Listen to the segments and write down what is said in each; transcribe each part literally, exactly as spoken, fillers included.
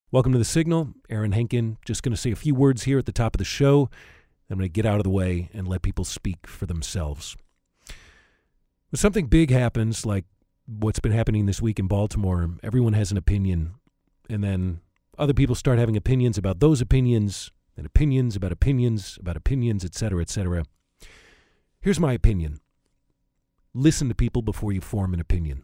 Welcome to The Signal. Aaron Henkin. Just going to say a few words here at the top of the show. I'm going to get out of the way and let people speak for themselves. When something big happens, like what's been happening this week in Baltimore, everyone has an opinion, and then other people start having opinions about those opinions, and opinions about opinions about opinions, et cetera, et cetera. Here's my opinion. Listen to people before you form an opinion.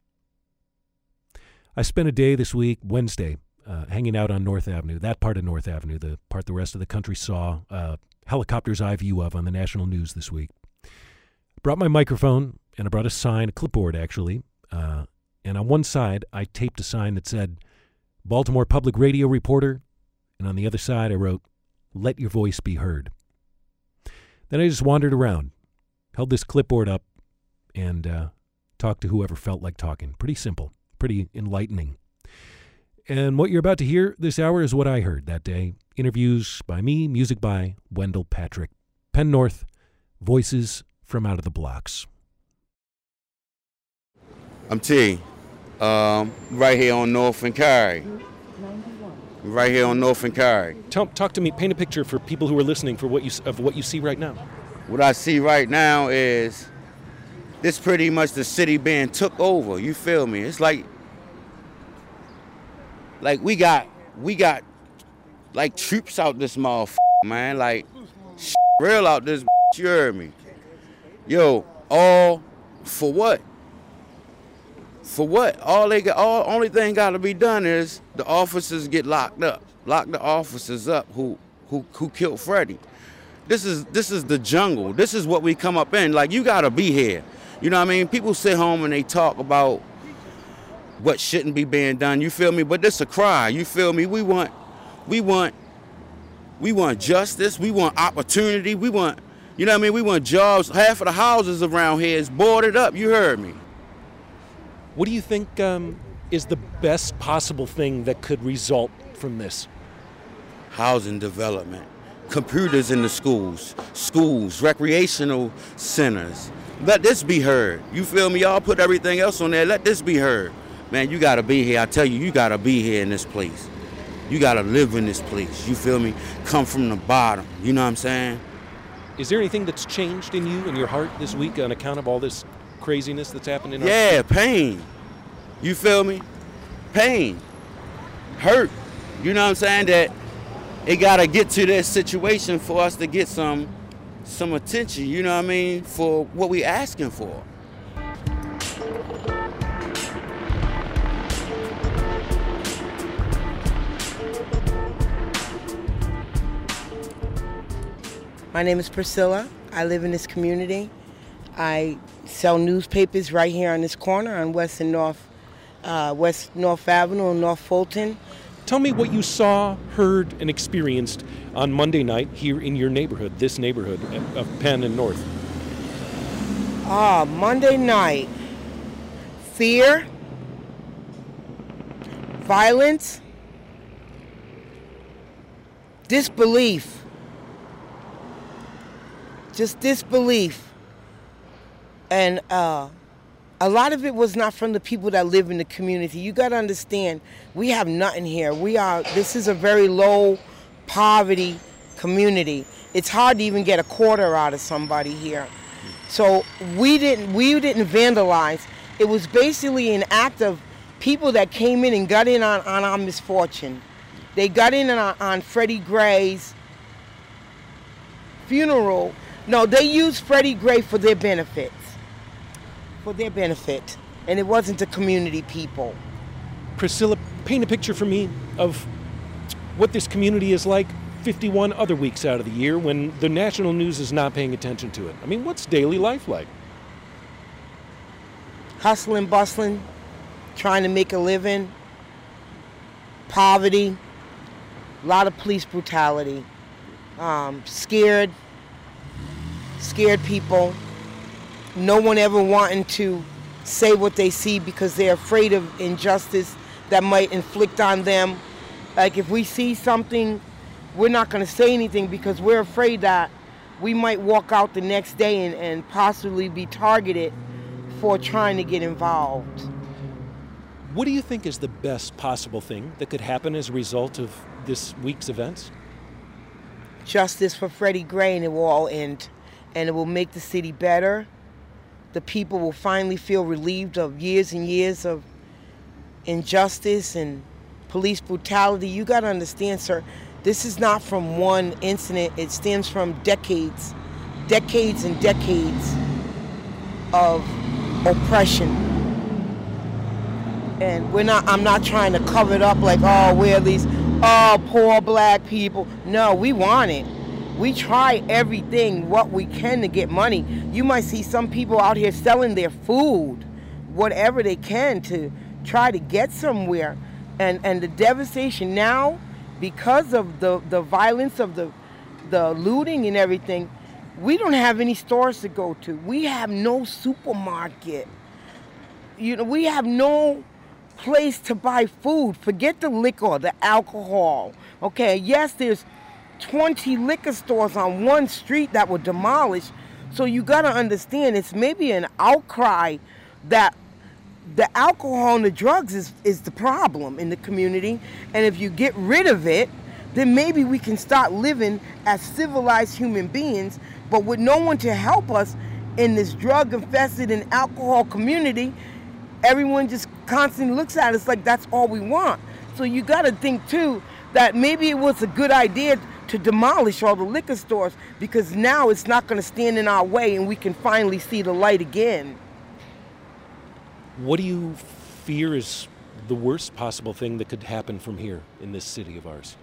I spent a day this week, Wednesday, uh, hanging out on North Avenue, that part of North Avenue, the part the rest of the country saw uh, helicopter's eye view of on the national news this week. I brought my microphone, and I brought a sign, a clipboard actually, uh, and on one side I taped a sign that said, Baltimore Public Radio reporter, and on the other side I wrote, let your voice be heard. Then I just wandered around, held this clipboard up, and uh, talked to whoever felt like talking. Pretty simple, pretty enlightening. And what you're about to hear this hour is what I heard that day. Interviews by me, music by Wendell Patrick. Penn North, voices from out of the blocks. I'm T. Um, right here on North and Cary. Right here on North and Cary. Talk, talk to me. Paint a picture for people who are listening for what you of what you see right now. What I see right now is this pretty much the city being took over. You feel me? It's like like we got we got like troops out this motherfucker, man. Like real out this. You heard me? Yo, all for what? For what? All they got, all only thing got to be done is the officers get locked up. Lock the officers up who who who killed Freddie. This is this is the jungle. This is what we come up in. Like you got to be here. You know what I mean? People sit home and they talk about what shouldn't be being done. You feel me? But this a cry. You feel me? We want we want we want justice. We want opportunity. We want, you know what I mean? We want jobs. Half of the houses around here is boarded up. You heard me. What do you think um, is the best possible thing that could result from this? Housing development, computers in the schools, schools, recreational centers. Let this be heard. You feel me? Y'all put everything else on there. Let this be heard. Man, you got to be here. I tell you, you got to be here in this place. You got to live in this place. You feel me? Come from the bottom. You know what I'm saying? Is there anything that's changed in you, in your heart this week on account of all this craziness that's happened in our Yeah, pain. You feel me? Pain. Hurt. You know what I'm saying? That it got to get to this situation for us to get some some attention, you know what I mean, for what we asking for. My name is Priscilla. I live in this community. I sell newspapers right here on this corner on West and North, uh, West North Avenue and North Fulton. Tell me what you saw, heard, and experienced on Monday night here in your neighborhood, this neighborhood of Penn and North. Ah, Monday night. Fear, violence, disbelief. Just disbelief. And uh, a lot of it was not from the people that live in the community. You got to understand, we have nothing here. We are, this is a very low poverty community. It's hard to even get a quarter out of somebody here. So we didn't, we didn't vandalize. It was basically an act of people that came in and got in on, on our misfortune. They got in on, on Freddie Gray's funeral. No, they used Freddie Gray for their benefits. For their benefit. And it wasn't the community people. Priscilla, paint a picture for me of what this community is like fifty-one other weeks out of the year when the national news is not paying attention to it. I mean, what's daily life like? Hustling, bustling, trying to make a living, poverty, a lot of police brutality, um, scared, scared people, no one ever wanting to say what they see because they're afraid of injustice that might inflict on them. Like if we see something, we're not going to say anything because we're afraid that we might walk out the next day and, and possibly be targeted for trying to get involved. What do you think is the best possible thing that could happen as a result of this week's events? Justice for Freddie Gray, and it will all end. And it will make the city better. The people will finally feel relieved of years and years of injustice and police brutality. You got to understand, sir, this is not from one incident. It stems from decades, decades and decades of oppression. And we're not, I'm not trying to cover it up like, oh, we're these, oh, poor black people. No, we want it. We try everything, what we can to get money. You might see some people out here selling their food, whatever they can to try to get somewhere. And and the devastation now, because of the, the violence of the, the looting and everything, we don't have any stores to go to. We have no supermarket. You know, we have no place to buy food. Forget the liquor, the alcohol. Okay, yes, there's twenty liquor stores on one street that were demolished. So you got to understand, it's maybe an outcry that the alcohol and the drugs is, is the problem in the community. And if you get rid of it, then maybe we can start living as civilized human beings. But with no one to help us in this drug-infested and alcohol community, everyone just constantly looks at us like that's all we want. So you got to think, too, that maybe it was a good idea to demolish all the liquor stores, because now it's not going to stand in our way and we can finally see the light again. What do you fear is the worst possible thing that could happen from here in this city of ours?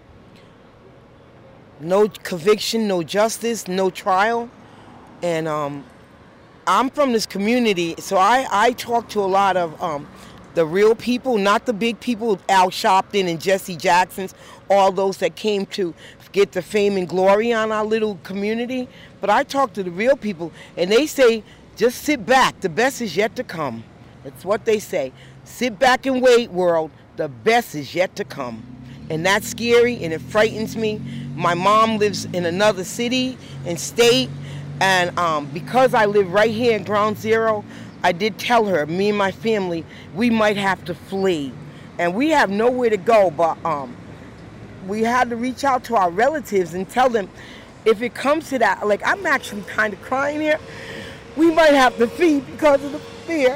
No conviction, no justice, no trial. And um, I'm from this community, so I, I talk to a lot of um, the real people, not the big people, Al Sharpton and Jesse Jackson's, all those that came to get the fame and glory on our little community. But I talk to the real people, and they say, just sit back. The best is yet to come. That's what they say. Sit back and wait, world. The best is yet to come. And that's scary, and it frightens me. My mom lives in another city and state, and um, because I live right here in Ground Zero, I did tell her, me and my family, we might have to flee. And we have nowhere to go, but um, we had to reach out to our relatives and tell them, if it comes to that, like, I'm actually kind of crying here, we might have to flee because of the fear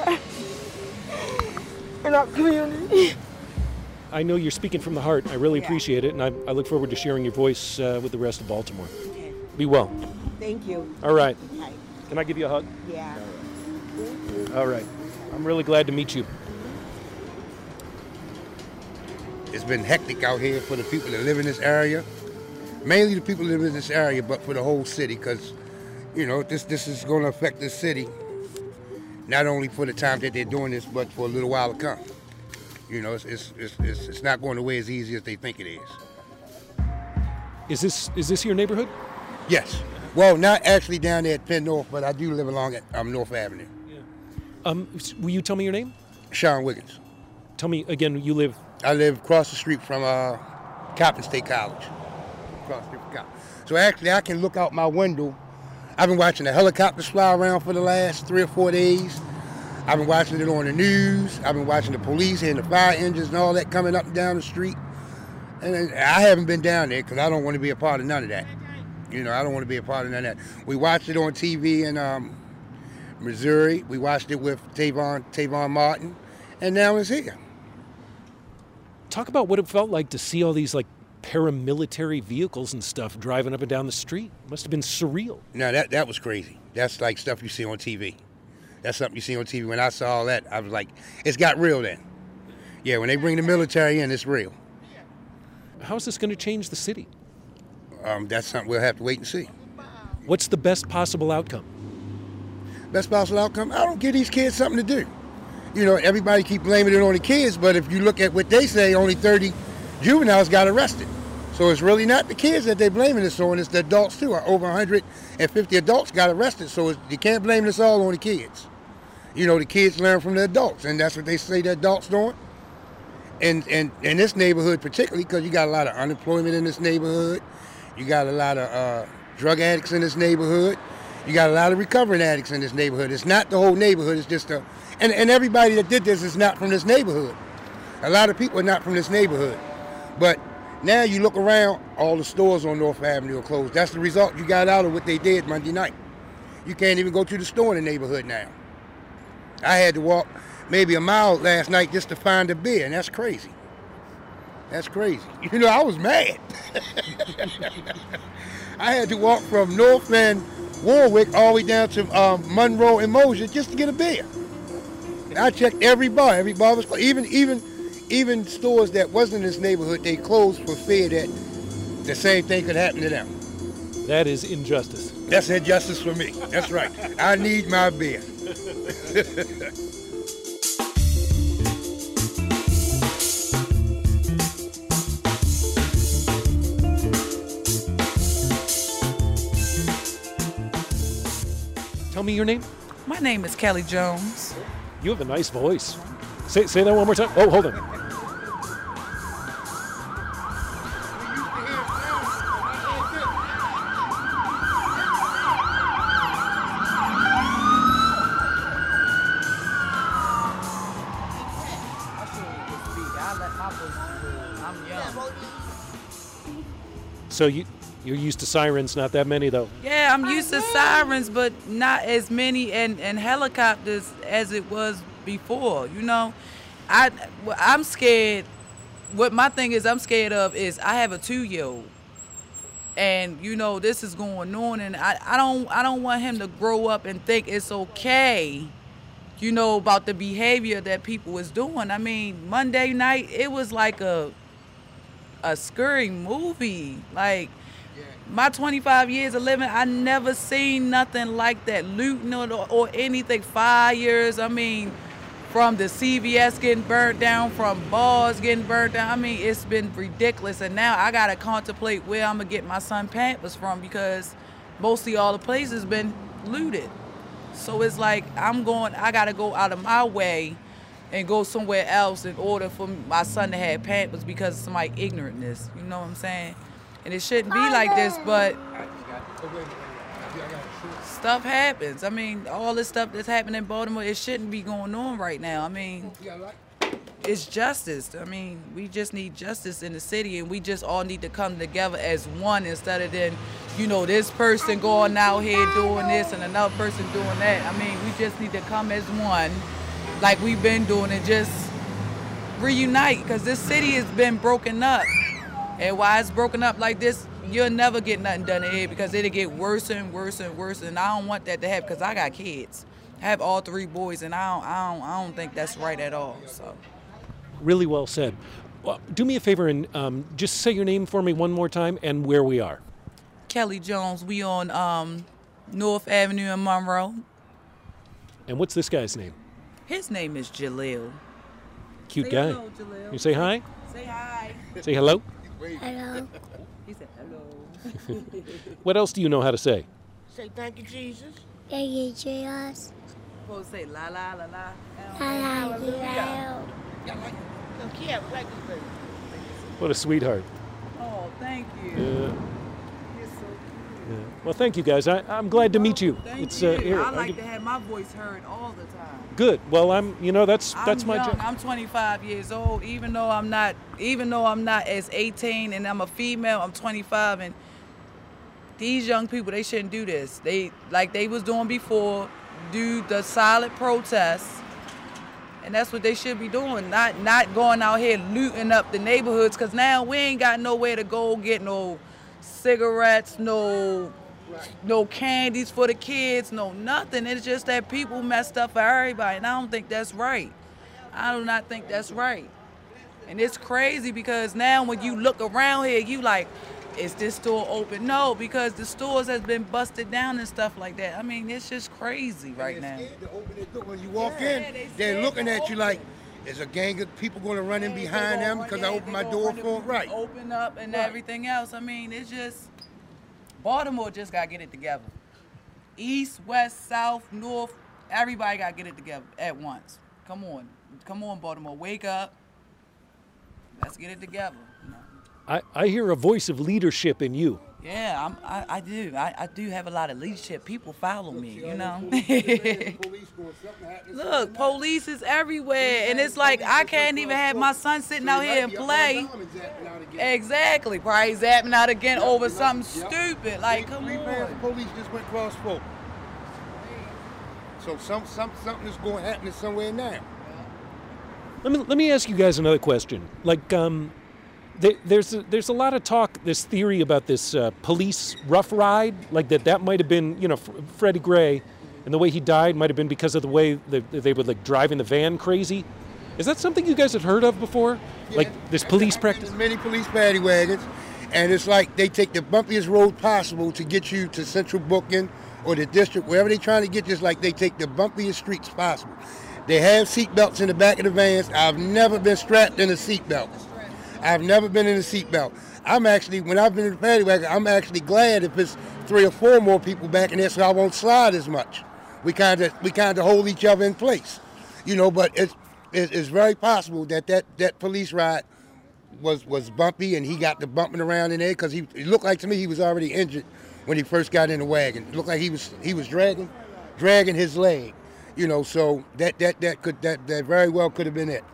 in our community. I know you're speaking from the heart. I really Yeah. appreciate it, and I, I look forward to sharing your voice uh, with the rest of Baltimore. Be well. Thank you. All right. Okay. Can I give you a hug? Yeah. All right. I'm really glad to meet you. It's been hectic out here for the people that live in this area. Mainly the people that live in this area, but for the whole city, because, you know, this this is going to affect this city, not only for the time that they're doing this, but for a little while to come. You know, it's it's it's, it's, it's not going away as easy as they think it is. Is this is this your neighborhood? Yes. Well, not actually down there at Penn North, but I do live along at um, North Avenue. Um, will you tell me your name? Sean Wiggins. Tell me again. You live. I live across the street from uh, Coppin State College. Across the street from Coppin. So actually, I can look out my window. I've been watching the helicopters fly around for the last three or four days. I've been watching it on the news. I've been watching the police and the fire engines and all that coming up and down the street. And I haven't been down there because I don't want to be a part of none of that. You know, I don't want to be a part of none of that. We watched it on T V in um, Missouri. We watched it with Tavon, Tavon Martin, and now it's here. Talk about what it felt like to see all these like paramilitary vehicles and stuff driving up and down the street. It must have been surreal. No, that that was crazy. That's like stuff you see on T V. That's something you see on T V. When I saw all that, I was like, it's got real then. Yeah, when they bring the military in, it's real. How is this going to change the city? Um, that's something we'll have to wait and see. What's the best possible outcome? Best possible outcome, I don't give these kids something to do. You know, everybody keep blaming it on the kids, but if you look at what they say, only thirty juveniles got arrested. So it's really not the kids that they're blaming this on, it's the adults too. Over one hundred fifty adults got arrested, so it's, you can't blame this all on the kids. You know, the kids learn from the adults, and that's what they say the adults doing. And and in this neighborhood particularly, because you got a lot of unemployment in this neighborhood, you got a lot of uh, drug addicts in this neighborhood, you got a lot of recovering addicts in this neighborhood. It's not the whole neighborhood, it's just a, and, and everybody that did this is not from this neighborhood. A lot of people are not from this neighborhood. But now you look around, all the stores on North Avenue are closed. That's the result you got out of what they did Monday night. You can't even go to the store in the neighborhood now. I had to walk maybe a mile last night just to find a beer, and that's crazy. That's crazy. You know, I was mad. I had to walk from North and Warwick all the way down to um, Monroe and Mosier just to get a beer. I checked every bar. Every bar was closed. Even, even, even stores that wasn't in this neighborhood, they closed for fear that the same thing could happen to them. That is injustice. That's injustice for me. That's right. I need my beer. Tell me your name. My name is Kelly Jones. You have a nice voice. Say say that one more time. Oh, hold on. So you you're used to sirens, not that many though. Yeah, I'm used to sirens, but not as many and, and helicopters as it was before. You know, I I'm scared. What my thing is, I'm scared of is I have a two-year-old, and you know this is going on, and I, I don't I don't want him to grow up and think it's okay. You know about the behavior that people was doing. I mean, Monday night it was like a a scary movie. Like my twenty-five years of living, I never seen nothing like that. Looting or, or anything. Fires. I mean, from the C V S getting burnt down, from bars getting burnt down. I mean, it's been ridiculous. And now I gotta contemplate where I'm gonna get my son Pampers from because mostly all the places been looted. So it's like I'm going. I gotta go out of my way and go somewhere else in order for my son to have Pampers because of somebody ignorantness. You know what I'm saying? And it shouldn't be like this, but stuff happens. I mean, all this stuff that's happening in Baltimore, it shouldn't be going on right now. I mean, it's justice. I mean, we just need justice in the city, and we just all need to come together as one instead of then, you know, this person going out here doing this and another person doing that. I mean, we just need to come as one like we've been doing and just reunite because this city has been broken up. And why it's broken up like this, you'll never get nothing done in here because it'll get worse and worse and worse. And I don't want that to happen because I got kids. I have all three boys, and I don't, I don't, I don't think that's right at all. So, really well said. Well, do me a favor and um, just say your name for me one more time and where we are. Kelly Jones. We on um, North Avenue in Monroe. And what's this guy's name? His name is Jaleel. Cute say guy. Hello, Jaleel. You say hi? Say hi. Say hello. Hello. He said hello. What else do you know how to say? Say thank you, Jesus. Thank you, Jesus. Supposed to say la la la la. Hallelujah. What a sweetheart. Oh, thank you. Yeah. You're so Yeah. Well, thank you guys. I, I'm glad to meet you. Thank it's you. Uh, here, I I like can- to have my voice heard all the time. Good. Well, I'm. You know, that's that's I'm my young. job. I'm twenty-five years old. Even though I'm not, even though I'm not as eighteen and I'm a female, I'm twenty-five. And these young people, they shouldn't do this. They like they was doing before, do the silent protests, and that's what they should be doing. Not not going out here looting up the neighborhoods. Cause now we ain't got nowhere to go get no cigarettes, no. No candies for the kids, no nothing. It's just that people messed up for everybody, and I don't think that's right. I do not think that's right. And it's crazy because now when you look around here, you like, is this store open? No, because the stores has been busted down and stuff like that. I mean, it's just crazy right now. To open their door. When you walk Yeah, in, they they're scared looking to at you open like, it. is a gang of people going to run in They behind gonna them run- because they- I opened they my gonna door run for it, them? Right. Open up and Right. everything else. I mean, it's just Baltimore just gotta get it together. East, west, south, north, everybody gotta get it together at once. Come on, come on, Baltimore, wake up. Let's get it together. You know. I, I hear a voice of leadership in you. Yeah, I'm, I, I do. I, I do have a lot of leadership. People follow me, you know. Look, police is everywhere, and it's like I can't even have my son sitting out here and play. Exactly, probably zapping out again over something stupid. Like, come on. Police just went cross folk. So some, some, something is going to happen somewhere now. Let me let me ask you guys another question. Like, um, there, there's a, there's a lot of talk, this theory about this uh, police rough ride, like that that might have been, you know, F- Freddie Gray, and the way he died might have been because of the way they, they were like driving the van crazy. Is that something you guys had heard of before? Yeah. Like this police practice? There's many police paddy wagons, and it's like they take the bumpiest road possible to get you to Central Booking or the district, wherever they're trying to get you. It's like they take the bumpiest streets possible. They have seat belts in the back of the vans. I've never been strapped in a seat belt. I've never been in a seat belt. I'm actually, when I've been in the paddy wagon, I'm actually glad if it's three or four more people back in there so I won't slide as much. We kind of we kind of hold each other in place, you know. But it's it's very possible that that, that police ride was was bumpy and he got the bumping around in there because he it looked like to me he was already injured when he first got in the wagon. It looked like he was he was dragging dragging his leg, you know. So that that that could that that very well could have been it.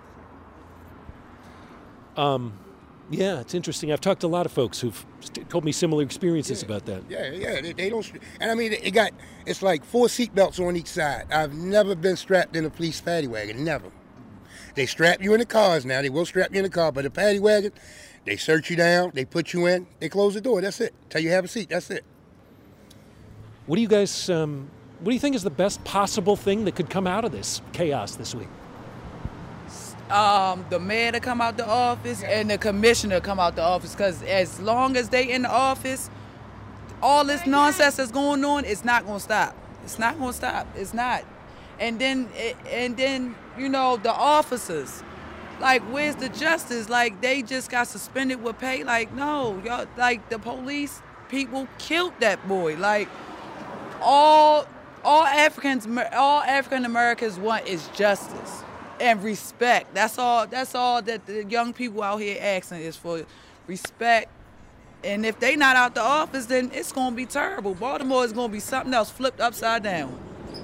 Um, yeah, it's interesting. I've talked to a lot of folks who've st- told me similar experiences yeah. about that. Yeah, yeah, they, they don't, and I mean, it got, it's like four seat belts on each side. I've never been strapped in a police paddy wagon, never. They strap you in the cars now. They will strap you in the car, but a paddy wagon, they search you down, they put you in, they close the door. That's it. Till you have a seat. That's it. What do you guys? Um, what do you think is the best possible thing that could come out of this chaos this week? Um, the mayor to come out the office and the commissioner to come out the office, because as long as they in the office, all this nonsense that's going on, it's not going to stop. It's not going to stop. It's not. And then, and then, you know, the officers, like, where's the justice? Like, they just got suspended with pay. Like, no, y'all, like, the police people killed that boy. Like, all, all Africans, all African Americans want is justice and respect. That's all. That's all that the young people out here asking is for, respect. And if they not out the office, then it's gonna be terrible. Baltimore is gonna be something else flipped upside down.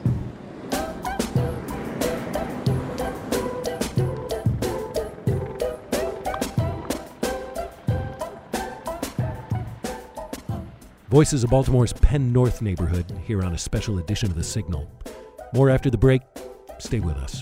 Voices of Baltimore's Penn North neighborhood here on a special edition of The Signal. More after the break. Stay with us.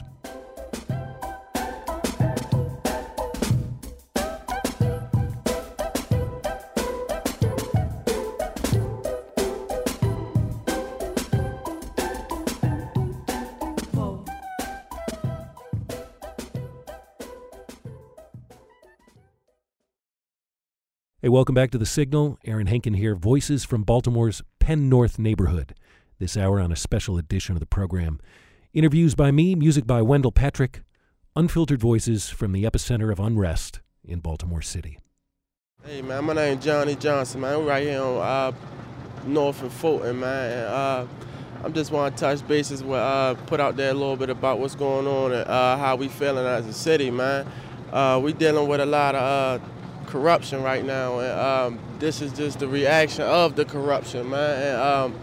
Hey, welcome back to The Signal. Aaron Henkin here, voices from Baltimore's Penn North neighborhood. This hour on a special edition of the program. Interviews by me, music by Wendell Patrick, unfiltered voices from the epicenter of unrest in Baltimore City. Hey, man, my name is Johnny Johnson, man. We're right here on uh, North and Fulton, man. And, uh, I'm just want to touch bases with, uh, put out there a little bit about what's going on and uh, how we feeling as a city, man. Uh, we dealing with a lot of uh, corruption right now, and um, this is just the reaction of the corruption, man. And um,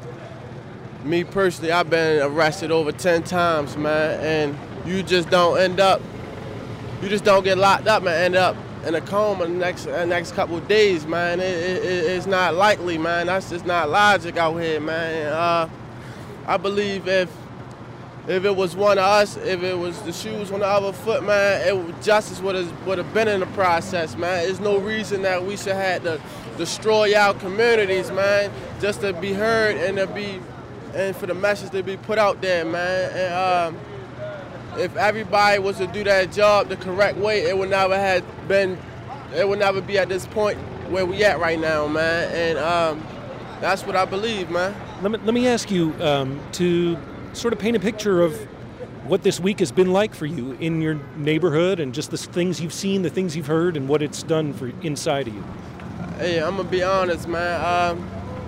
me personally, I've been arrested over ten times, man, and you just don't end up, you just don't get locked up and end up in a coma the next the next couple of days, man. It, it, it's not likely, man. That's just not logic out here, man. And, uh, I believe if If it was one of us, if it was the shoes on the other foot, man, it, justice would have would have been in the process, man. There's no reason that we should have to destroy our communities, man, just to be heard and to be, and for the message to be put out there, man. And um, if everybody was to do that job the correct way, it would never have been, it would never be at this point where we at right now, man. And um, that's what I believe, man. Let me let me ask you um, to. sort of paint a picture of what this week has been like for you in your neighborhood and just the things you've seen, the things you've heard, and what it's done for inside of you. Hey, I'm going to be honest, man. Um,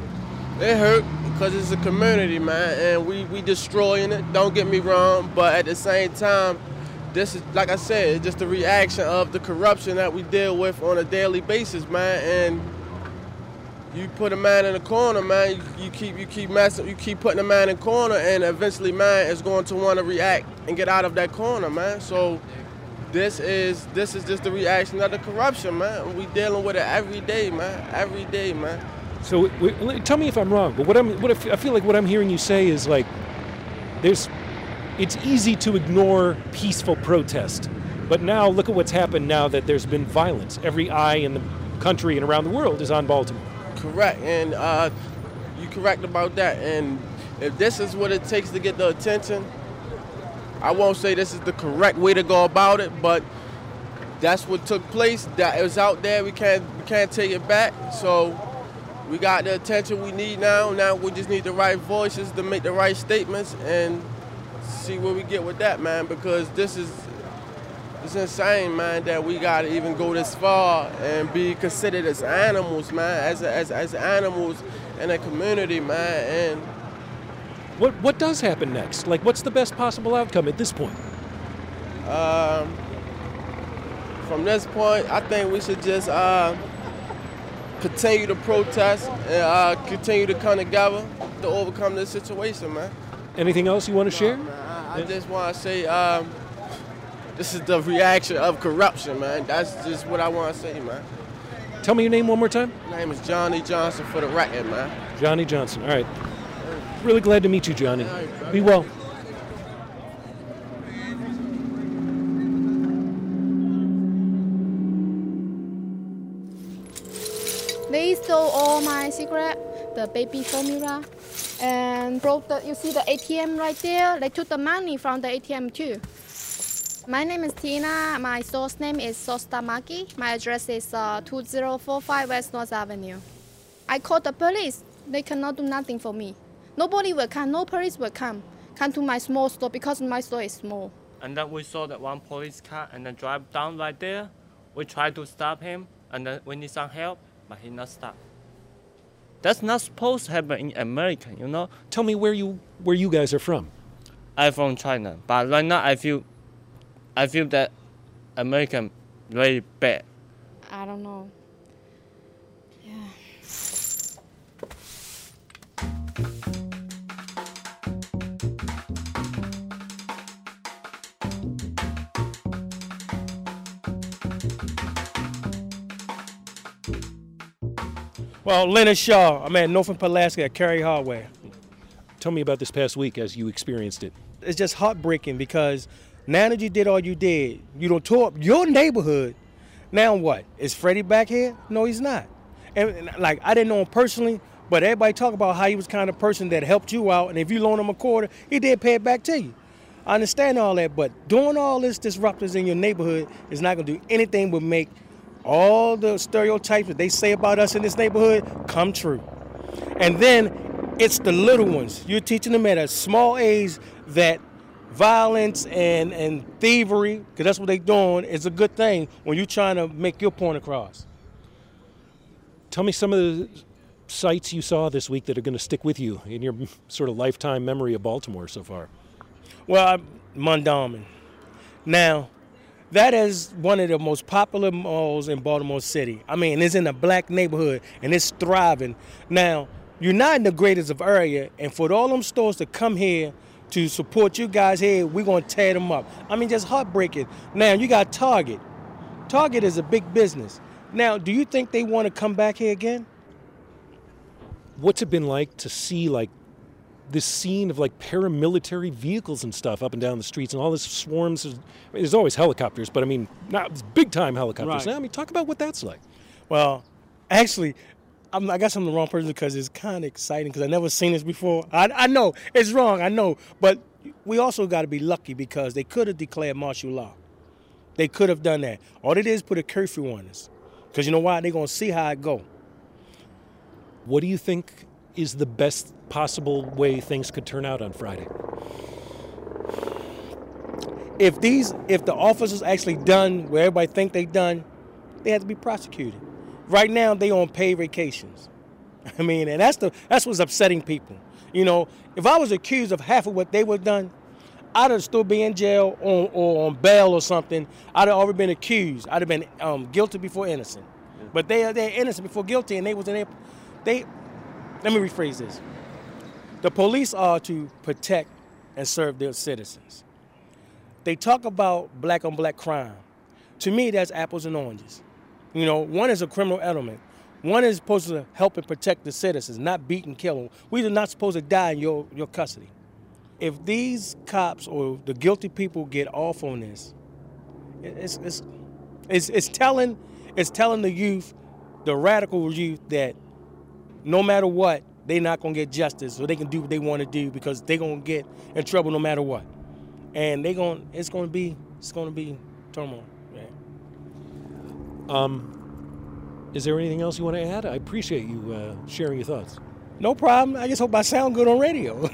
it hurt because it's a community, man, and we, we destroying it. Don't get me wrong, but at the same time, this is, like I said, it's just a reaction of the corruption that we deal with on a daily basis, man, and you put a man in the corner, man. You, you keep you keep messing, you keep putting a man in the corner, and eventually, man, is going to want to react and get out of that corner, man. So this is this is just the reaction of the corruption, man. We dealing with it every day, man. Every day, man. So we, tell me if I'm wrong, but what I'm what I f- I feel like what I'm hearing you say is like there's it's easy to ignore peaceful protest, but now look at what's happened now that there's been violence. Every eye in the country and around the world is on Baltimore. Correct, and uh, you're correct about that. And if this is what it takes to get the attention, I won't say this is the correct way to go about it, but that's what took place. That it was out there. We can't we can't take it back. So we got the attention we need now. Now we just need the right voices to make the right statements and see where we get with that, man. Because this is it's insane, man, that we gotta even go this far and be considered as animals, man, as as as animals in a community, man. And what what does happen next? Like, what's the best possible outcome at this point? Um, from this point, I think we should just uh, continue to protest and uh, continue to come together to overcome this situation, man. Anything else you want to share? Man, I, I just want to say. Um, This is the reaction of corruption, man. That's just what I want to say, man. Tell me your name one more time. My name is Johnny Johnson for the record, man. Johnny Johnson. All right. Really glad to meet you, Johnny. Be well. They stole all my cigarette, the baby formula, and broke the, you see the A T M right there? They took the money from the A T M too. My name is Tina. My store's name is Sostamaki. My address is uh, two zero four five West North Avenue. I called the police. They cannot do nothing for me. Nobody will come. No police will come. Come to my small store because my store is small. And then we saw that one police car and then drive down right there. We tried to stop him and then we need some help, but he not stop. That's not supposed to happen in America, you know? Tell me where you where you guys are from. I'm from China, but right now I feel I feel that American very bad. I don't know. Yeah. Well, Leonard Shaw. I'm at Norfolk, Pulaski at Cary Hardware. Tell me about this past week as you experienced it. It's just heartbreaking because now that you did all you did, you don't tore up your neighborhood. Now what? Is Freddie back here? No, he's not. And, and like, I didn't know him personally, but everybody talk about how he was the kind of person that helped you out, and if you loan him a quarter, he did pay it back to you. I understand all that, but doing all this disruptors in your neighborhood is not going to do anything but make all the stereotypes that they say about us in this neighborhood come true. And then it's the little ones. You're teaching them at a small age that violence and, and thievery, because that's what they're doing, is a good thing when you're trying to make your point across. Tell me some of the sights you saw this week that are going to stick with you in your sort of lifetime memory of Baltimore so far. Well, Mondawmin. Now, that is one of the most popular malls in Baltimore City. I mean, it's in a black neighborhood, and it's thriving. Now, you're not in the greatest of area, and for all them stores to come here to support you guys here, we're going to tear them up. I mean, just heartbreaking. Now, you got Target. Target is a big business. Now, do you think they want to come back here again? What's it been like to see, like, this scene of, like, paramilitary vehicles and stuff up and down the streets and all this swarms? Of, I mean, there's always helicopters, but, I mean, not big-time helicopters. Right. Now, I mean, talk about what that's like. Well, actually, I'm, I guess I'm the wrong person because it's kind of exciting because I've never seen this before. I, I know, it's wrong, I know. But we also got to be lucky because they could have declared martial law. They could have done that. All they did is put a curfew on us. Because you know why? They're going to see how it go. What do you think is the best possible way things could turn out on Friday? If these, if the officers actually done what everybody think they done, they have to be prosecuted. Right now, they on paid vacations. I mean, and that's the that's what's upsetting people. You know, if I was accused of half of what they would done, I'd have still be in jail on, or on bail or something. I'd have already been accused. I'd have been um, guilty before innocent. But they are they're innocent before guilty, and they was in there they, let me rephrase this. The police are to protect and serve their citizens. They talk about black on black crime. To me, that's apples and oranges. You know, one is a criminal element. One is supposed to help and protect the citizens, not beat and kill them. We are not supposed to die in your, your custody. If these cops or the guilty people get off on this, it's it's it's, it's telling it's telling the youth, the radical youth, that no matter what, they're not gonna get justice, or they can do what they want to do because they're gonna get in trouble no matter what. And they gonna it's gonna be it's gonna be turmoil. Yeah. Um. Is there anything else you want to add? I appreciate you uh, sharing your thoughts. No problem. I just hope I sound good on radio.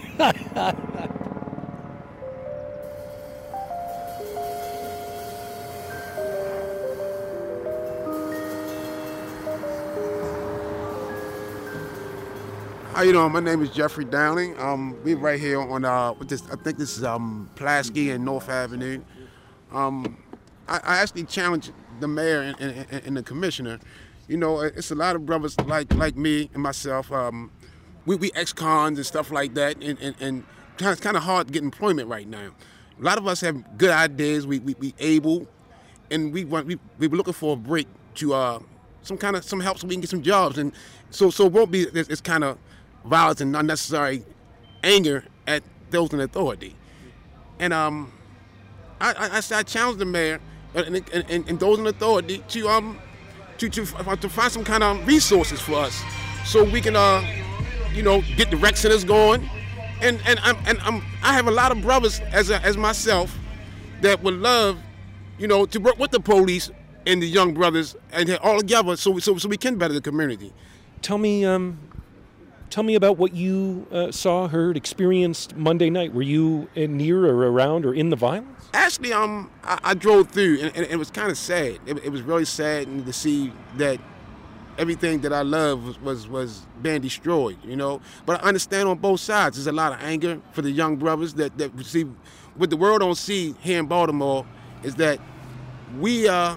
How you doing? My name is Jeffrey Downing. Um, we're right here on uh, with this. I think this is um, Pulaski and North Avenue. Um, I, I actually challenged the mayor and, and, and the commissioner. You know, it's a lot of brothers like like me and myself. Um, we we ex-cons and stuff like that, and and, and it's kind of hard to get employment right now. A lot of us have good ideas. We we, we able, and we want we we were looking for a break to uh, some kind of some help so we can get some jobs, and so so it won't be this, this kind of violence and unnecessary anger at those in authority. And um, I I, I, I challenge the mayor and, and, and, and those in authority to um. To, to, to find some kind of resources for us so we can, uh, you know, get the rec centers going. And and I'm and I'm I have a lot of brothers as a, as myself that would love, you know, to work with the police and the young brothers and all together so so so we can better the community. Tell me, um, tell me about what you uh, saw, heard, experienced Monday night. Were you near or around or in the violence? Actually, um, I, I drove through, and, and it was kind of sad. It, it was really sad to see that everything that I love was, was was being destroyed, you know. But I understand on both sides. There's a lot of anger for the young brothers that, that see what the world don't see here in Baltimore is that we uh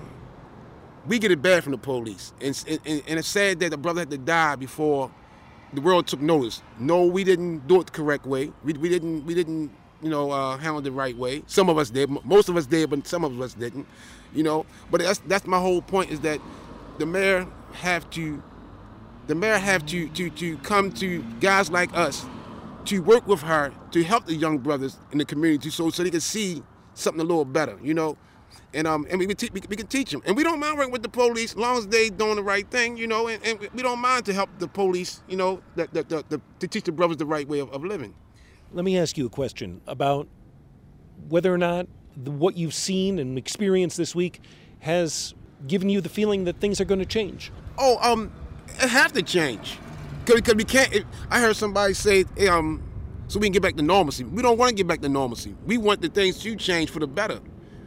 we get it bad from the police, and and, and it's sad that the brother had to die before the world took notice. No, we didn't do it the correct way. We we didn't we didn't. you know, uh, handled the right way. Some of us did. Most of us did, but some of us didn't, you know. But that's that's my whole point is that the mayor have to, the mayor have to, to, to come to guys like us to work with her to help the young brothers in the community so so they can see something a little better, you know. And um and we can, te- we, we can teach them. And we don't mind working with the police as long as they doing the right thing, you know, and, and we don't mind to help the police, you know, the, the, the, the, to teach the brothers the right way of, of living. Let me ask you a question about whether or not the, what you've seen and experienced this week has given you the feeling that things are going to change. Oh, um, it have to change, because we can't. It, I heard somebody say, hey, um, so we can get back to normalcy. We don't want to get back to normalcy. We want the things to change for the better.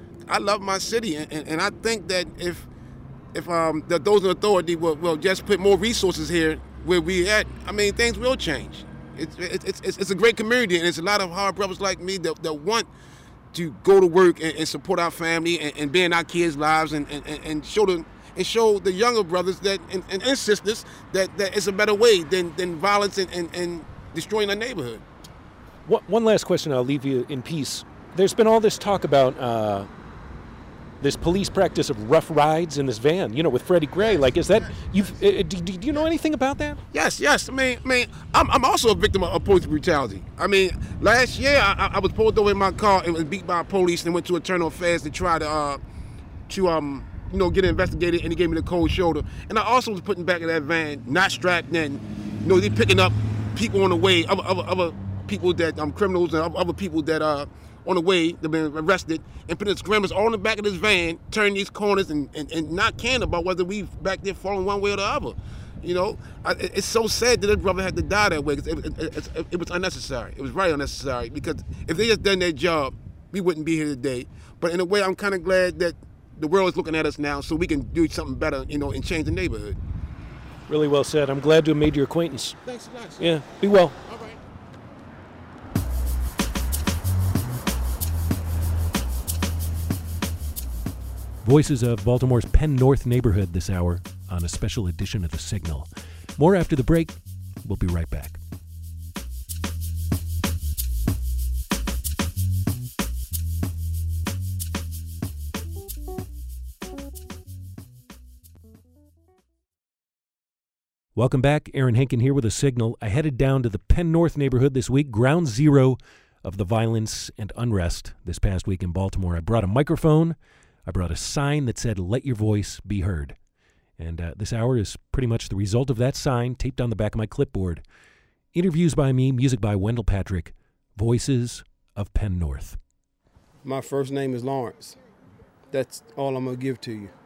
I love my city, and, and, and I think that if if um that those in authority will, will just put more resources here where we at, I mean, things will change. It's, it's, it's, it's a great community, and it's a lot of hard brothers like me that, that want to go to work and, and support our family and, and be in our kids' lives and, and, and show the and show the younger brothers that and, and, and sisters that, that it's a better way than, than violence and, and, and destroying our neighborhood. One last question, I'll leave you in peace. There's been all this talk about uh, this police practice of rough rides in this van, you know, with Freddie Gray. Like, is that, you've, uh, do, do you know anything about that? Yes, yes. I mean, I mean, I'm, I'm also a victim of, of police brutality. I mean, last year I, I was pulled over in my car and was beat by police and went to internal affairs to try to, uh, to um, you know, get investigated, and he gave me the cold shoulder. And I also was put in the back of that van, not strapped in. You know, they picking up people on the way, other, other, other people that, um, criminals and other people that, uh, on the way, they've been arrested, and putting scramblers all in the back of this van, turning these corners and, and, and not caring about whether we back there falling one way or the other. You know, I, it's so sad that this brother had to die that way, because it, it, it, it was unnecessary. It was right unnecessary, because if they just done their job, we wouldn't be here today. But in a way, I'm kind of glad that the world is looking at us now so we can do something better, you know, and change the neighborhood. Really well said. I'm glad to have made your acquaintance. Thanks a lot. Yeah, be well. All right. Voices of Baltimore's Penn North neighborhood this hour on a special edition of The Signal. More after the break. We'll be right back. Welcome back. Aaron Henkin here with a signal. I headed down to the Penn North neighborhood this week, ground zero of the violence and unrest this past week in Baltimore. I brought a microphone. I brought a sign that said, "Let your voice be heard." And uh, this hour is pretty much the result of that sign taped on the back of my clipboard. Interviews by me, music by Wendell Patrick, Voices of Penn North. My first name is Lawrence. That's all I'm going to give to you.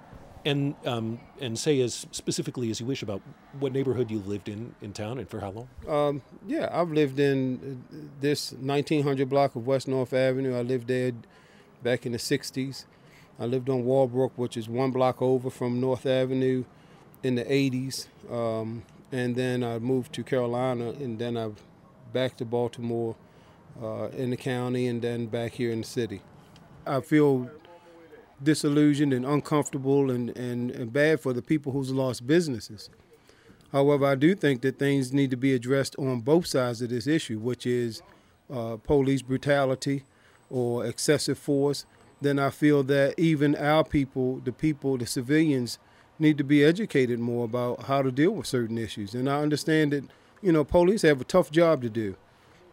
And um, and say as specifically as you wish about what neighborhood you lived in in town and for how long? Um, yeah, I've lived in this nineteen hundred block of West North Avenue. I lived there back in the sixties. I lived on Walbrook, which is one block over from North Avenue, in the eighties. Um, and then I moved to Carolina, and then I back to Baltimore uh, in the county, and then back here in the city. I feel disillusioned and uncomfortable and, and, and bad for the people who's lost businesses. However, I do think that things need to be addressed on both sides of this issue, which is uh, police brutality or excessive force. Then I feel that even our people, the people, the civilians, need to be educated more about how to deal with certain issues. And I understand that, you know, police have a tough job to do.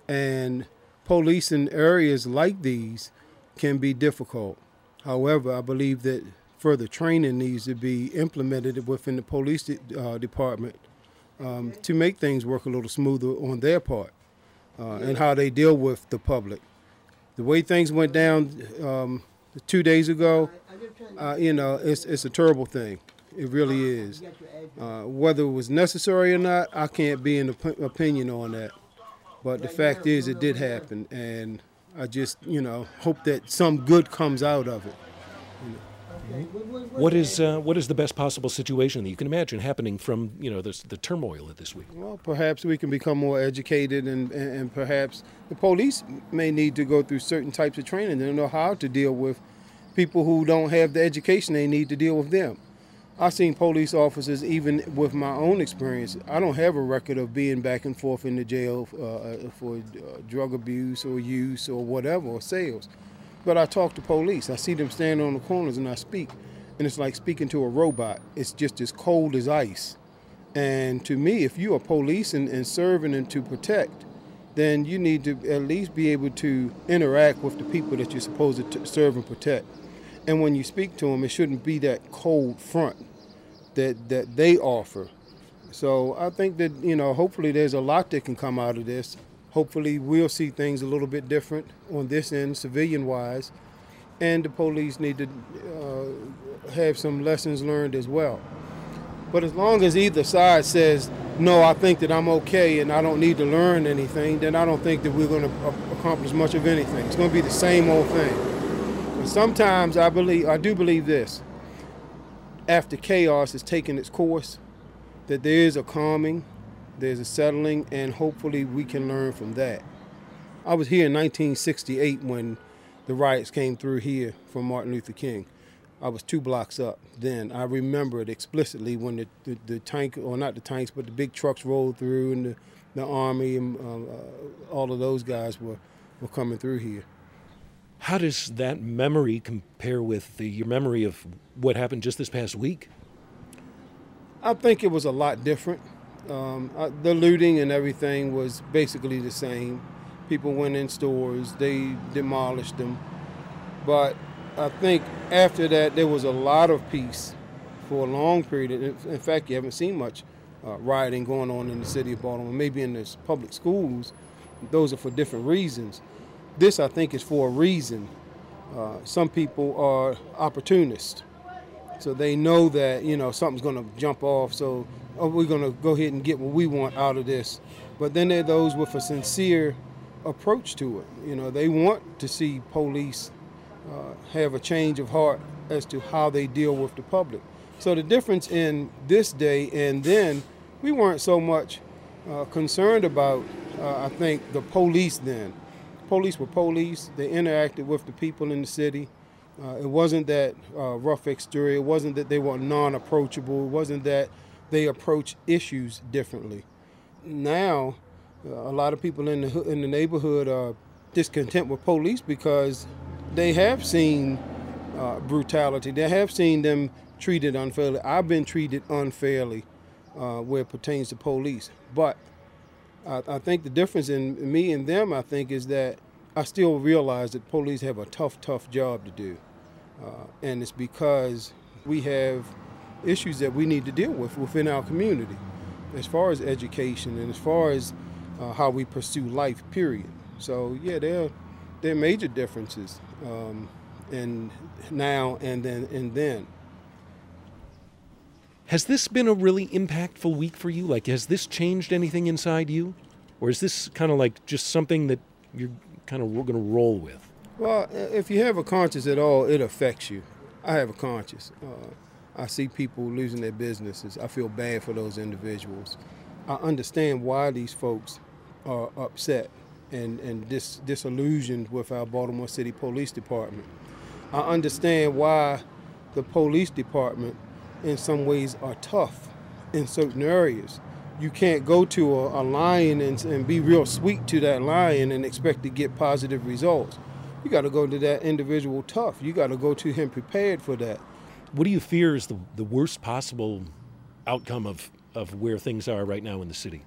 And police in areas like these can be difficult. However, I believe that further training needs to be implemented within the police de- uh, department um, to make things work a little smoother on their part uh, and how they deal with the public. The way things went down um, two days ago, uh, you know, it's, it's a terrible thing. It really is. Uh, whether it was necessary or not, I can't be an op- opinion on that. But the fact is, it did happen, and I just, you know, hope that some good comes out of it. You know. What is uh, what is the best possible situation that you can imagine happening from, you know, this, the turmoil of this week? Well, perhaps we can become more educated, and, and, and perhaps the police may need to go through certain types of training. They don't know how to deal with people who don't have the education they need to deal with them. I've seen police officers, even with my own experience, I don't have a record of being back and forth in the jail uh, for uh, drug abuse or use or whatever, or sales. But I talk to police. I see them standing on the corners and I speak. And it's like speaking to a robot. It's just as cold as ice. And to me, if you are police and, and serving and to protect, then you need to at least be able to interact with the people that you're supposed to t- serve and protect. And when you speak to them, it shouldn't be that cold front that that they offer. So I think that, you know, hopefully there's a lot that can come out of this. Hopefully we'll see things a little bit different on this end, civilian-wise. And the police need to uh, have some lessons learned as well. But as long as either side says, no, I think that I'm okay and I don't need to learn anything, then I don't think that we're going to accomplish much of anything. It's going to be the same old thing. But sometimes I believe, I do believe this. After chaos has taken its course, that there is a calming, there's a settling, and hopefully we can learn from that. I was here in nineteen sixty-eight when the riots came through here from Martin Luther King. I was two blocks up then. I remember it explicitly when the, the, the tank, or not the tanks, but the big trucks rolled through, and the, the Army and um, uh, all of those guys were, were coming through here. How does that memory compare with the, your memory of what happened just this past week? I think it was a lot different. Um, uh, the looting and everything was basically the same. People went in stores, they demolished them. But I think after that, there was a lot of peace for a long period. In fact, you haven't seen much uh, rioting going on in the city of Baltimore. Maybe in the public schools, those are for different reasons. This, I think, is for a reason. Uh, some people are opportunists. So they know that, you know, something's going to jump off, so oh, we're going to go ahead and get what we want out of this. But then there are those with a sincere approach to it. You know, they want to see police uh, have a change of heart as to how they deal with the public. So the difference in this day and then, we weren't so much uh, concerned about, uh, I think, the police then. Police were police. They interacted with the people in the city. Uh, it wasn't that uh, rough exterior. It wasn't that they were non-approachable. It wasn't that they approach issues differently. Now, uh, a lot of people in the hoo- in the neighborhood are discontent with police because they have seen uh, brutality. They have seen them treated unfairly. I've been treated unfairly uh, where it pertains to police. But I, I think the difference in me and them, I think, is that I still realize that police have a tough, tough job to do. Uh, and it's because we have issues that we need to deal with within our community as far as education and as far as uh, how we pursue life, period. So, yeah, there, there are major differences um, in now and then and then. Has this been a really impactful week for you? Like, has this changed anything inside you? Or is this kind of like just something that you're kind of going to roll with? Well, if you have a conscience at all, it affects you. I have a conscience. Uh, I see people losing their businesses. I feel bad for those individuals. I understand why these folks are upset and, and dis- disillusioned with our Baltimore City Police Department. I understand why the police department in some ways are tough in certain areas. You can't go to a, a lion and, and be real sweet to that lion and expect to get positive results. You got to go to that individual tough. You got to go to him prepared for that. What do you fear is the, the worst possible outcome of, of where things are right now in the city?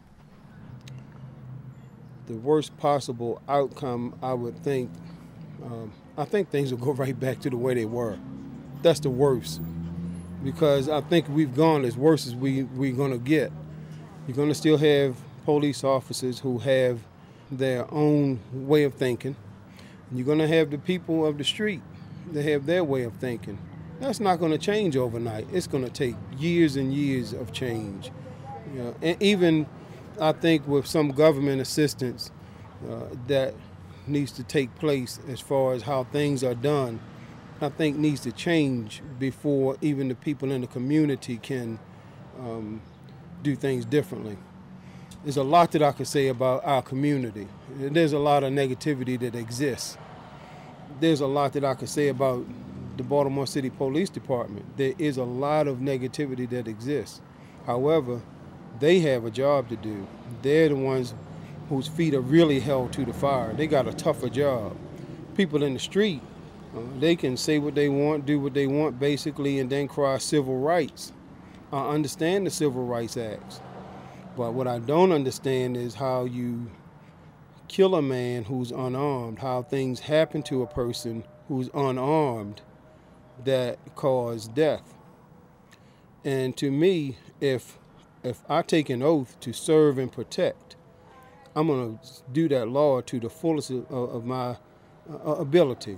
The worst possible outcome, I would think, um, I think things will go right back to the way they were. That's the worst. Because I think we've gone as worse as we, we're going to get. You're going to still have police officers who have their own way of thinking. And you're going to have the people of the street that have their way of thinking. That's not going to change overnight. It's going to take years and years of change. You know, and even, I think, with some government assistance uh, that needs to take place as far as how things are done, I think needs to change before even the people in the community can um, do things differently. There's a lot that I could say about our community. There's a lot of negativity that exists. There's a lot that I could say about the Baltimore City Police Department. There is a lot of negativity that exists. However, they have a job to do. They're the ones whose feet are really held to the fire. They got a tougher job. People in the street, uh, they can say what they want, do what they want, basically, and then cry civil rights. I understand the Civil Rights Acts, but what I don't understand is how you kill a man who's unarmed, how things happen to a person who's unarmed that cause death. And to me, if if I take an oath to serve and protect, I'm going to do that law to the fullest of, of my uh, ability.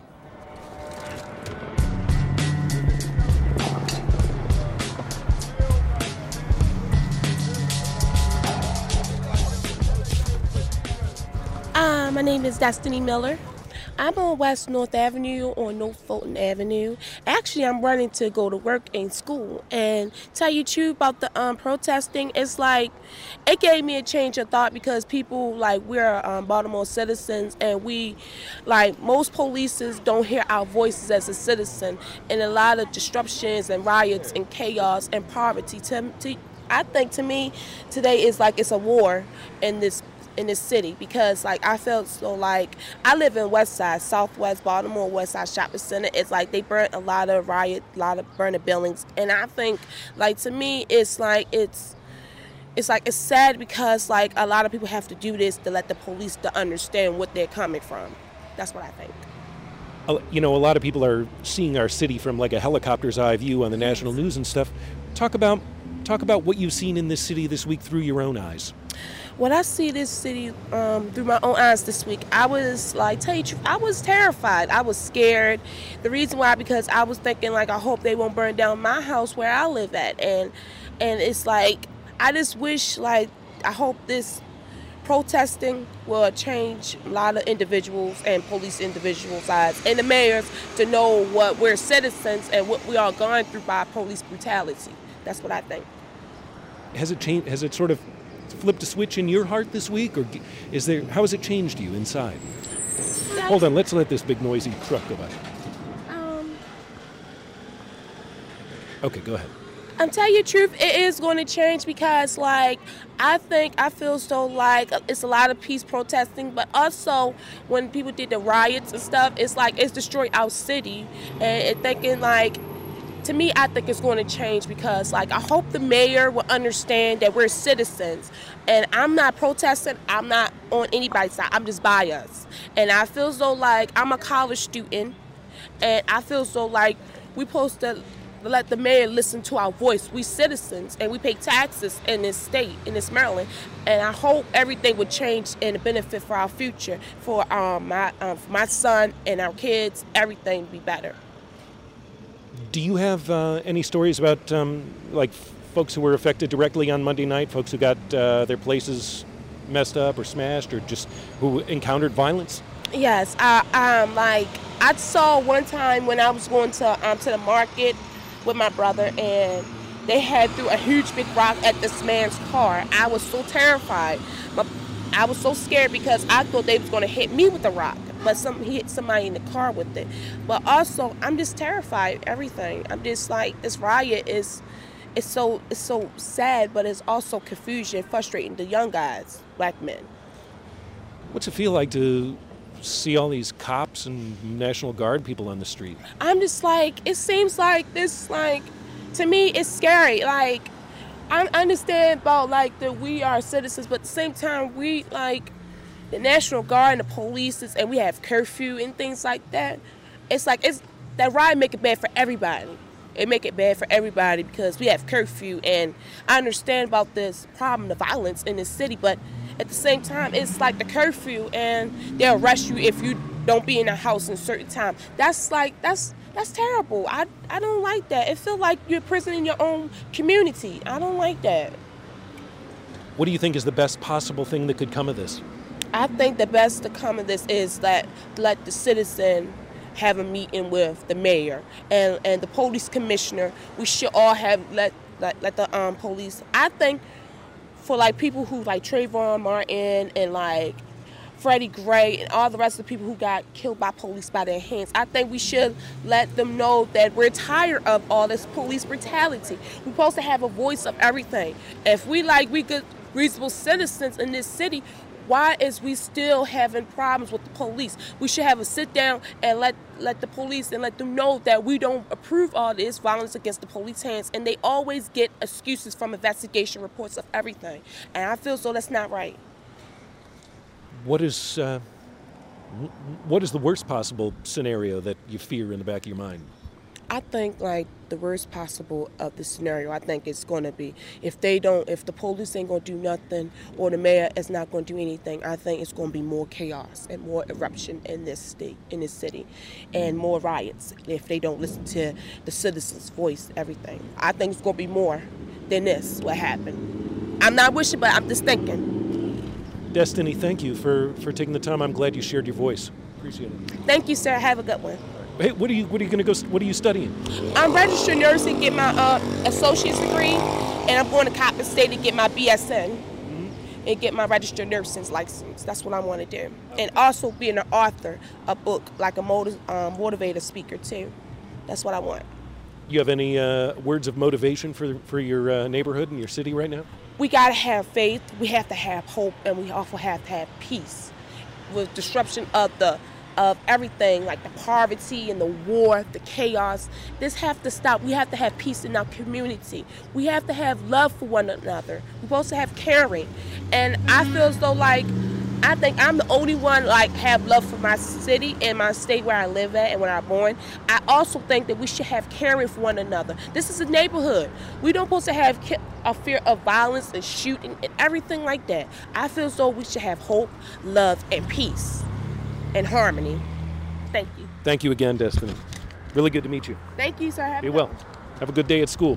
Uh, my name is Destiny Miller. I'm on West North Avenue on North Fulton Avenue. Actually, I'm running to go to work and school. And tell you the truth about the um, protesting, it's like, it gave me a change of thought because people, like, we're um, Baltimore citizens and we, like, most polices don't hear our voices as a citizen. And a lot of disruptions and riots and chaos and poverty. To, to, I think to me, today is like it's a war in this in this city because like I felt so like I live in West Side, Southwest Baltimore, West Side Shopping Center. It's like they burnt a lot of riot, a lot of burning buildings, and I think like to me it's like it's it's like it's sad because like a lot of people have to do this to let the police to understand what they're coming from. That's what I think. You know, a lot of people are seeing our city from like a helicopter's eye view on the national news and stuff. Talk about talk about what you've seen in this city this week through your own eyes. When I see this city um, through my own eyes this week, I was like, tell you the truth, I was terrified. I was scared. The reason why, because I was thinking like, I hope they won't burn down my house where I live at. And and it's like, I just wish like, I hope this protesting will change a lot of individuals and police individuals' lives and the mayors to know what we're citizens and what we are going through by police brutality. That's what I think. Has it changed? Has it sort of flipped a switch in your heart this week, or is there? How has it changed you inside? That's, Hold on, let's let this big noisy truck go by. Um. Okay, go ahead. I'm telling you the truth, it is going to change because, like, I think, I feel so like it's a lot of peace protesting, but also when people did the riots and stuff, it's like it's destroyed our city. And it thinking, like, to me, I think it's going to change because, like, I hope the mayor will understand that we're citizens. And I'm not protesting. I'm not on anybody's side. I'm just biased. And I feel so like I'm a college student. And I feel so like we're supposed to let the mayor listen to our voice. We citizens, and we pay taxes in this state, in this Maryland. And I hope everything would change and benefit for our future, for um, my, um, for my son and our kids, everything be better. Do you have uh, any stories about um, like f- folks who were affected directly on Monday night, folks who got uh, their places messed up or smashed, or just who encountered violence? Yes, I um like I saw one time when I was going to um to the market with my brother, and they had threw a huge big rock at this man's car. I was so terrified. My, I was so scared because I thought they was going to hit me with the rock, but some he hit somebody in the car with it. But also, I'm just terrified of everything. I'm just like, this riot is, it's so it's so sad, but it's also confusion, frustrating the young guys, black men. What's it feel like to see all these cops and National Guard people on the street? I'm just like, it seems like this, like, to me, it's scary. Like, I understand about, like, that we are citizens, but at the same time, we, like, the National Guard and the police, and we have curfew and things like that. It's like, it's that riot make it bad for everybody. It make it bad for everybody because we have curfew, and I understand about this problem, the violence in this city, but at the same time, it's like the curfew, and they'll arrest you if you don't be in the house in a certain time. That's like, that's that's terrible. I, I don't like that. It feels like you're a prisoner in your own community. I don't like that. What do you think is the best possible thing that could come of this? I think the best to come of this is that let the citizen have a meeting with the mayor and, and the police commissioner. We should all have let let, let the um police. I think for like people who like Trayvon Martin and like Freddie Gray and all the rest of the people who got killed by police by their hands, I think we should let them know that we're tired of all this police brutality. We're supposed to have a voice of everything. If we like we good reasonable citizens in this city, why is we still having problems with the police? We should have a sit down and let let the police and let them know that we don't approve all this violence against the police hands, and they always get excuses from investigation reports of everything. And I feel so that's not right. What is uh, what is the worst possible scenario that you fear in the back of your mind? I think like the worst possible of the scenario, I think it's going to be if they don't, if the police ain't going to do nothing or the mayor is not going to do anything, I think it's going to be more chaos and more eruption in this state, in this city, and more riots if they don't listen to the citizens' voice, everything. I think it's going to be more than this, what happened. I'm not wishing, but I'm just thinking. Destiny, thank you for, for taking the time. I'm glad you shared your voice. Appreciate it. Thank you, sir. Have a good one. Hey, what are you what are you going to go what are you studying? I'm registered nursing, get my uh, associate's degree, and I'm going to Coppin State to get my B S N mm-hmm. and get my registered nursing license. That's what I want to do. And also being an author, a book, like a motiv- um, motivator speaker too. That's what I want. You have any uh, words of motivation for for your uh, neighborhood and your city right now? We got to have faith, we have to have hope, and we also have to have peace. With disruption of the of everything, like the poverty and the war, the chaos, this have to stop. We have to have peace in our community. We have to have love for one another. We're supposed to have caring. And I feel as though like, I think I'm the only one like have love for my city and my state where I live at and where I'm born. I also think that we should have caring for one another. This is a neighborhood. We don't supposed to have a fear of violence and shooting and everything like that. I feel as though we should have hope, love, and peace and harmony. Thank you. Thank you again, Destiny. Really good to meet you. Thank you, sir. Have Be well. Have a good day at school.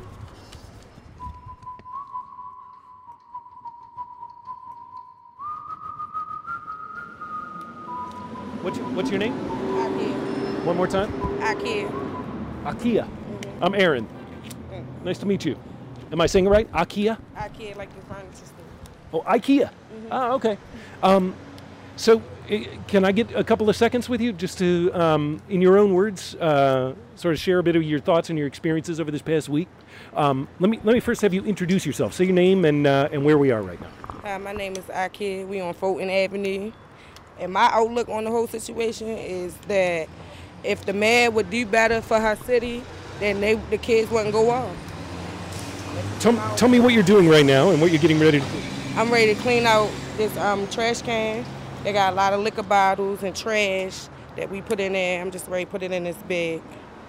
What's your, what's your name? Akia. One more time? Akia. Akia. Mm-hmm. I'm Aaron. Mm-hmm. Nice to meet you. Am I saying it right? Akia? Akia, like the furniture store. Oh, IKEA. Mm-hmm. Ah, okay. Um, So, uh, can I get a couple of seconds with you just to, um, in your own words, uh, sort of share a bit of your thoughts and your experiences over this past week? Um, let me let me first have you introduce yourself. Say your name and uh, and where we are right now. Hi, my name is Akid. We on Fulton Avenue. And my outlook on the whole situation is that if the mayor would do better for her city, then they, the kids wouldn't go off. Tell, tell me what you're doing right now and what you're getting ready to do. I'm ready to clean out this um, trash can. They got a lot of liquor bottles and trash that we put in there. I'm just ready to put it in this bag.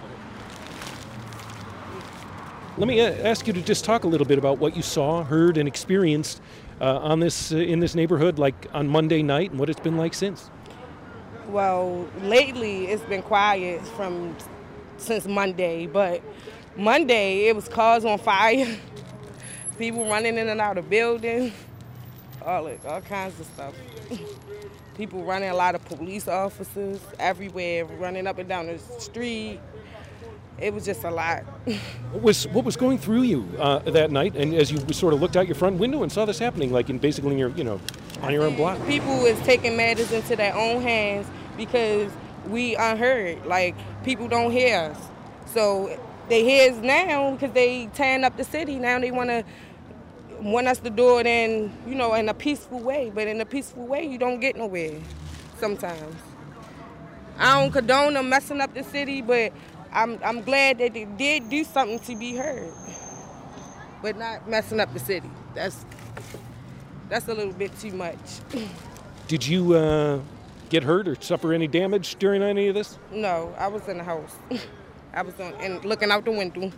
Let me ask you to just talk a little bit about what you saw, heard, and experienced uh, on this uh, in this neighborhood, like on Monday night, and what it's been like since. Well, lately it's been quiet from since Monday, but Monday it was cars on fire, people running in and out of buildings, all it, all kinds of stuff. People running, a lot of police officers everywhere, running up and down the street. It was just a lot. What was what was going through you uh, that night, and as you sort of looked out your front window and saw this happening, like in basically in your, you know, on your own block? People is taking matters into their own hands because we unheard. Like, people don't hear us, so they hear us now because they tearing up the city. Now they want to want us to do it in, you know, in a peaceful way. But in a peaceful way, you don't get nowhere. Sometimes I don't condone them messing up the city, but I'm I'm glad that they did do something to be heard, but not messing up the city. That's that's a little bit too much. Did you uh, get hurt or suffer any damage during any of this? No, I was in the house. I was on, and looking out the window.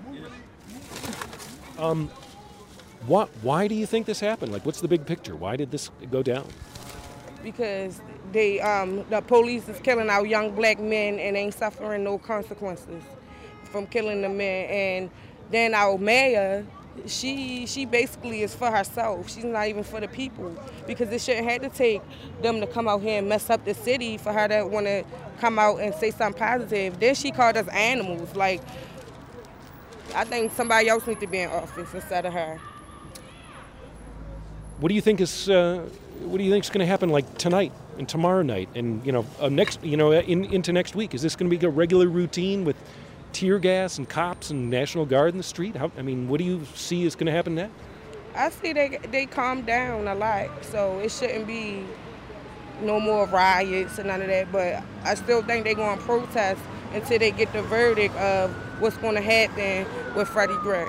Um, what? Why do you think this happened? Like, what's the big picture? Why did this go down? Because they, um, the police is killing our young black men and ain't suffering no consequences from killing the men. And then our mayor, she she basically is for herself. She's not even for the people, because it shouldn't have to take them to come out here and mess up the city for her to want to come out and say something positive. Then she called us animals. Like, I think somebody else needs to be in office instead of her. What do you think is uh, what do you think is going to happen, like tonight and tomorrow night, and you know uh, next you know in, into next week? Is this going to be a regular routine with tear gas and cops and National Guard in the street? How, I mean, what do you see is going to happen next? I see they they calm down a lot, so it shouldn't be no more riots and none of that. But I still think they're going to protest until they get the verdict of what's going to happen with Freddie Gray.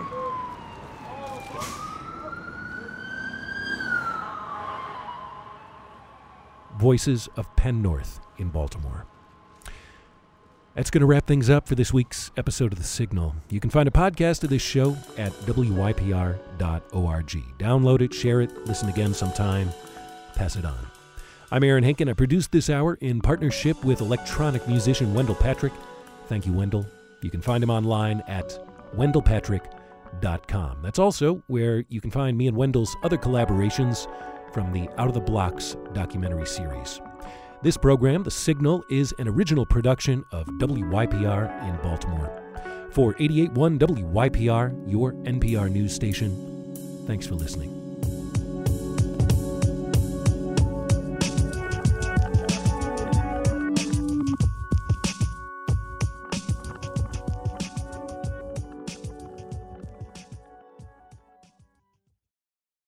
Voices of Penn North in Baltimore. That's going to wrap things up for this week's episode of The Signal. You can find a podcast of this show at W Y P R dot org. Download it, share it, listen again sometime, pass it on. I'm Aaron Henkin. I produced this hour in partnership with electronic musician Wendell Patrick. Thank you, Wendell. You can find him online at wendell patrick dot com. That's also where you can find me and Wendell's other collaborations from the Out of the Blocks documentary series. This program, The Signal, is an original production of W Y P R in Baltimore. For eighty-eight point one W Y P R, your N P R news station, thanks for listening.